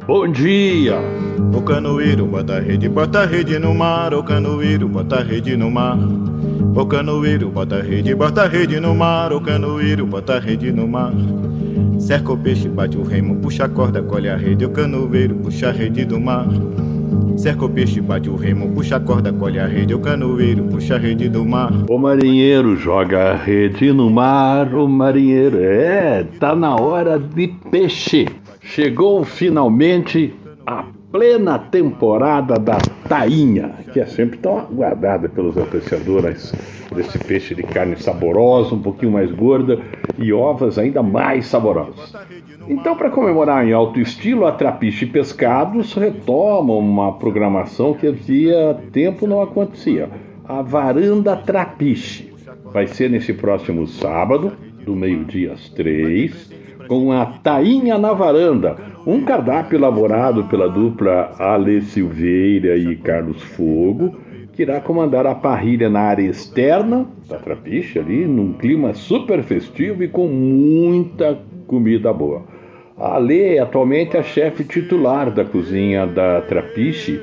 Bom dia! O canoeiro bota a rede no mar. O canoeiro bota a rede no mar. O canoeiro bota a rede no mar. O canoeiro bota a rede no mar. Cerca o peixe, bate o remo, puxa a corda, colhe a rede. O canoeiro puxa a rede do mar. Cerca o peixe, bate o remo, puxa a corda, colhe a rede. O canoeiro puxa a rede do mar. O marinheiro joga a rede no mar. O marinheiro, tá na hora de peixe. Chegou finalmente a plena temporada da tainha, que é sempre tão aguardada pelos apreciadores desse peixe de carne saborosa, um pouquinho mais gorda e ovas ainda mais saborosas. Então, para comemorar em alto estilo, a Trapiche Pescados retoma uma programação que havia tempo não acontecia. A Varanda Trapiche vai ser nesse próximo sábado, do meio-dia às 3h, com a Tainha na Varanda, um cardápio elaborado pela dupla Ale Silveira e Carlos Fogo, que irá comandar a parrilha na área externa da Trapiche, ali, num clima super festivo e com muita comida boa. A Ale é atualmente a chefe titular da cozinha da Trapiche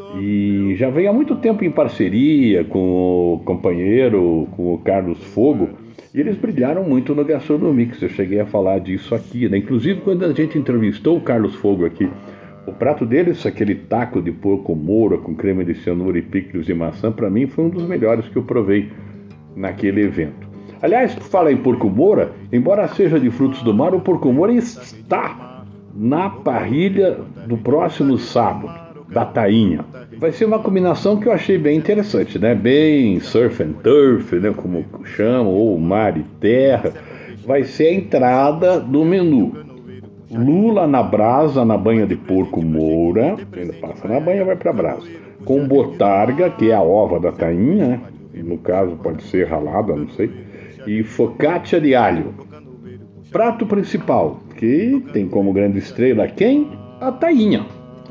e já vem há muito tempo em parceria com o companheiro, com o Carlos Fogo, e eles brilharam muito no Gastronomix. Eu cheguei a falar disso aqui, né? Inclusive quando a gente entrevistou o Carlos Fogo aqui, o prato deles, aquele taco de porco moura com creme de cenoura e picles de maçã, para mim foi um dos melhores que eu provei naquele evento. Aliás, tu fala em porco moura, embora seja de frutos do mar, o porco moura está na parrilha do próximo sábado, da tainha. Vai ser uma combinação que eu achei bem interessante, né? Bem surf and turf, né? Como chamam, ou mar e terra. Vai ser a entrada do menu. Lula na brasa, na banha de porco moura. Ainda passa na banha, vai pra brasa. Com botarga, que é a ova da tainha, né? E no caso pode ser ralada, não sei. E focaccia de alho. Prato principal, que tem como grande estrela quem? A tainha.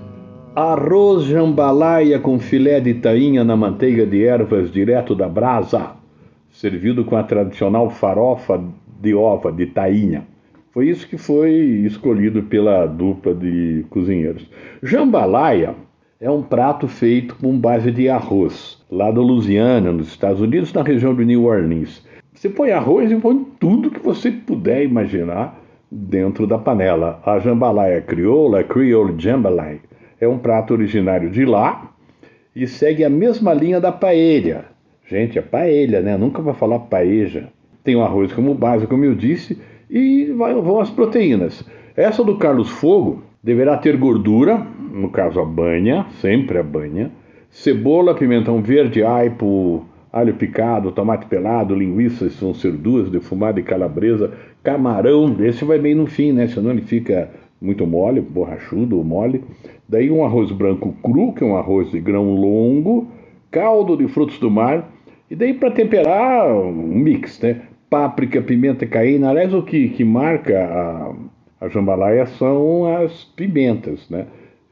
Arroz jambalaya com filé de tainha na manteiga de ervas direto da brasa, servido com a tradicional farofa de ova de tainha. Foi isso que foi escolhido pela dupla de cozinheiros. Jambalaya é um prato feito com base de arroz, lá da Louisiana, nos Estados Unidos, na região de New Orleans. Você põe arroz e põe tudo que você puder imaginar dentro da panela. A jambalaya crioula, Creole Jambalaya, é um prato originário de lá e segue a mesma linha da paella. Gente, é paella, né? Nunca vai falar paeja. Tem o arroz como base, como eu disse, e vão as proteínas. Essa do Carlos Fogo deverá ter gordura, no caso a banha, sempre a banha, cebola, pimentão verde, aipo, alho picado, tomate pelado, linguiças, vão ser duas, defumada e calabresa, camarão, esse vai bem no fim, né? Senão ele fica muito mole, borrachudo ou mole. Daí um arroz branco cru, que é um arroz de grão longo, caldo de frutos do mar, e daí para temperar um mix, né? Páprica, pimenta caína. Aliás, o que marca a jambalaya são as pimentas, né?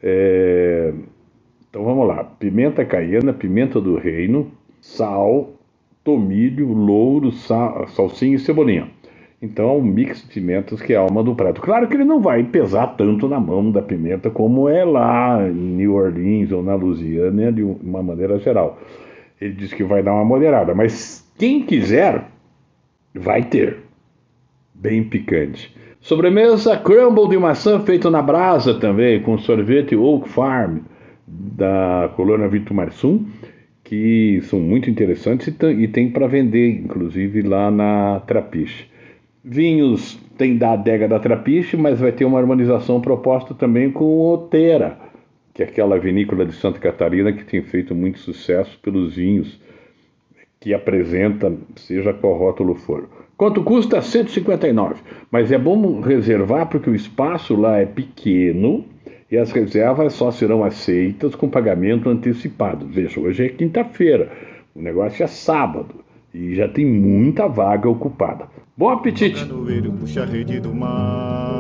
Então vamos lá, pimenta caiena, pimenta do reino, sal, tomilho, louro, salsinha e cebolinha. Então é um mix de pimentas que é a alma do prato. Claro que ele não vai pesar tanto na mão da pimenta como é lá em New Orleans ou na Louisiana, de uma maneira geral. Ele diz que vai dar uma moderada, mas quem quiser vai ter. Bem picante. Sobremesa, crumble de maçã feito na brasa também, com sorvete Oak Farm da colônia Vito Marsum, que são muito interessantes e tem para vender, inclusive, lá na Trapiche. Vinhos tem da adega da Trapiche, mas vai ter uma harmonização proposta também com o Otera, que é aquela vinícola de Santa Catarina que tem feito muito sucesso pelos vinhos que apresenta, seja qual rótulo for. Quanto custa? 159. Mas é bom reservar porque o espaço lá é pequeno e as reservas só serão aceitas com pagamento antecipado. Veja, hoje é quinta-feira, o negócio é sábado e já tem muita vaga ocupada. Bom apetite! O canoeiro puxa a rede do mar.